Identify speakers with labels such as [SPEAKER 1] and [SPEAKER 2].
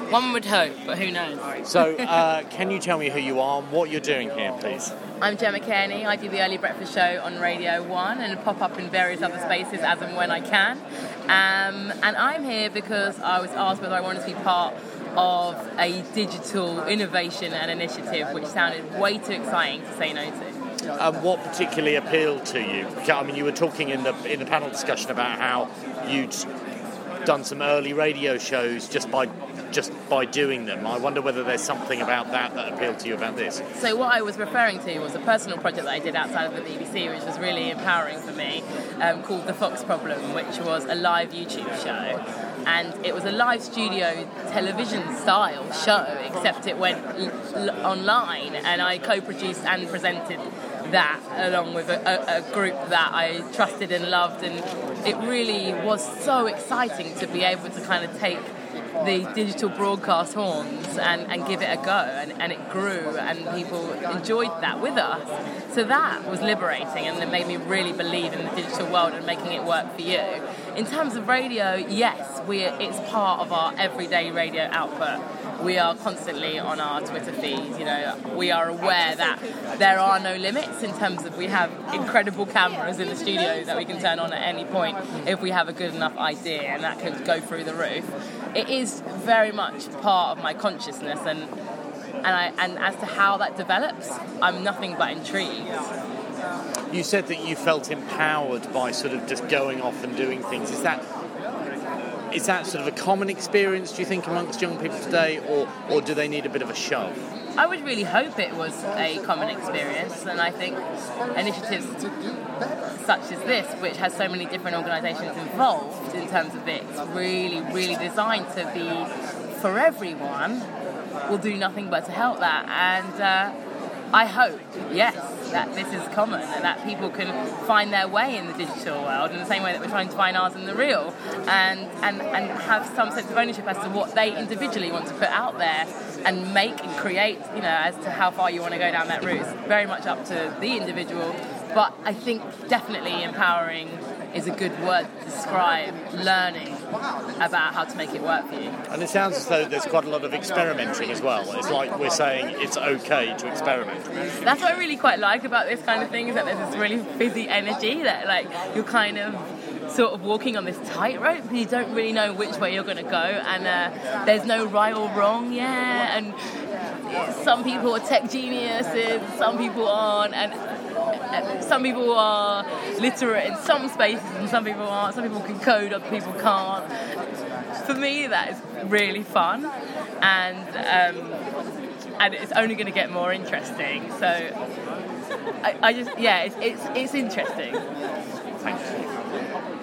[SPEAKER 1] One would hope, but who knows?
[SPEAKER 2] So, can you tell me who you are and what you're doing here, please?
[SPEAKER 1] I'm Gemma Kearney. I do the Early Breakfast Show on Radio 1 and pop up in various other spaces as and when I can. And I'm here because I was asked whether I wanted to be part of a digital innovation and initiative, which sounded way too exciting to say no to.
[SPEAKER 2] What particularly appealed to you? I mean, you were talking in the panel discussion about how you'd done some early radio shows just by doing them. I wonder whether there's something about that appealed to you about this.
[SPEAKER 1] So what I was referring to was a personal project that I did outside of the BBC, which was really empowering for me, called The Fox Problem, which was a live YouTube show. And it was a live studio television-style show, except it went online, and I co-produced and presented that along with a group that I trusted and loved, and it really was so exciting to be able to kind of take the digital broadcast horns and give it a go, and it grew and people enjoyed that with us. So that was liberating, and it made me really believe in the digital world and making it work for you. In terms of radio, yes, it's part of our everyday radio output. We are constantly on our Twitter feeds, we are aware that there are no limits in terms of we have incredible cameras in the studios that we can turn on at any point if we have a good enough idea, and that could go through the roof. It is very much part of my consciousness, and as to how that develops, I'm nothing but intrigued.
[SPEAKER 2] You said that you felt empowered by sort of just going off and doing things. Is that sort of a common experience, do you think, amongst young people today, or do they need a bit of a shove?
[SPEAKER 1] I would really hope it was a common experience, and I think initiatives such as this, which has so many different organisations involved in terms of it's really, really designed to be for everyone, will do nothing but to help that. And I hope, yes, that this is common and that people can find their way in the digital world in the same way that we're trying to find ours in the real, and have some sense of ownership as to what they individually want to put out there and make and create, as to how far you want to go down that route. It's very much up to the individual, but I think definitely empowering is a good word to describe learning about how to make it work for you.
[SPEAKER 2] And it sounds as though there's quite a lot of experimenting as well. It's like we're saying it's okay to experiment.
[SPEAKER 1] That's what I really quite like about this kind of thing, is that there's this really fizzy energy that you're kind of sort of walking on this tightrope, and you don't really know which way you're going to go, and there's no right or wrong, and some people are tech geniuses, some people aren't, and some people are literate in some spaces and some people aren't. Some people can code, other people can't. For me, that is really fun, and it's only going to get more interesting. So I just, it's interesting.
[SPEAKER 2] Thank you.